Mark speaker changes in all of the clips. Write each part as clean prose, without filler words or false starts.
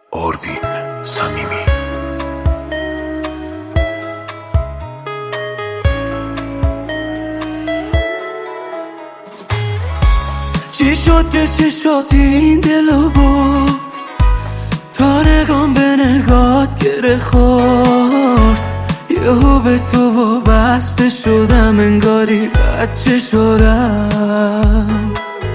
Speaker 1: آروین صمیمی.
Speaker 2: چی شد که چشات این دلو برد، تا نگام به نگات گره خورد. یهو به تو وابسته شدم، انگاری بچه شدم.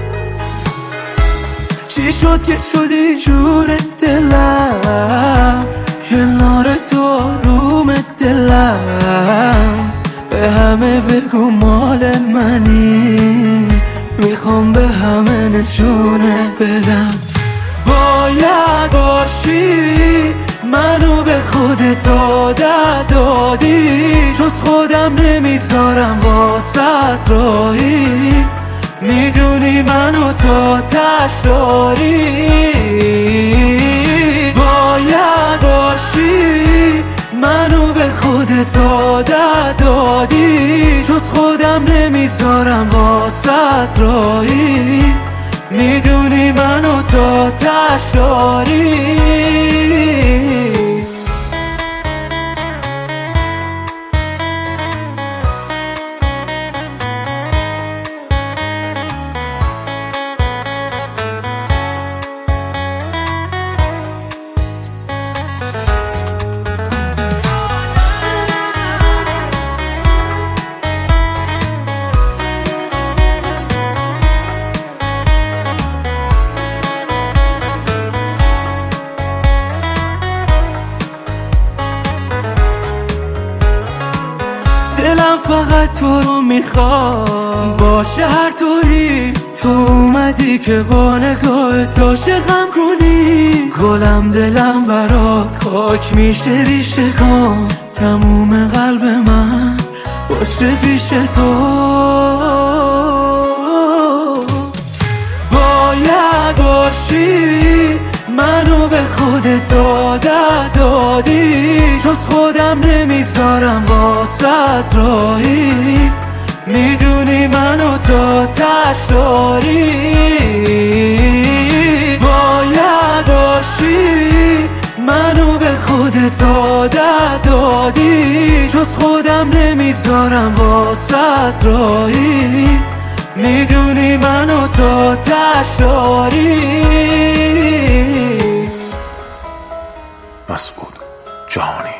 Speaker 2: چی شد که شدی جون دلم، کنار تو آروم دلم. به همه بگو مال منی، میخوام به همه نشونه بدم. باید باشی، منو به خودت عادت دادی، جز خودم نمیذارم واسط راهی. میدونی منو تا تش داری. باید باشی، منو به خودت عادت دادی، جز خودم نمیذارم واسط راهی. میدونی منو تا تش داری. دلم فقط تو رو میخواد، باشه هر طوری. تو اومدی که با نگاهت عاشقم کنی. گلم دلم برات خاک میشه ریشگان، تموم قلب من باشه پیش تو. باید باشی، منو به خودت عادت دادی، جز خودم نمیذارم واسط راهی. میدونی منو تا تش داری. باید باشی، منو به خودت عادت دادی، جز خودم نمیذارم واسط راهی. میدونی منو تا تش داری.
Speaker 1: مسعود جهانی.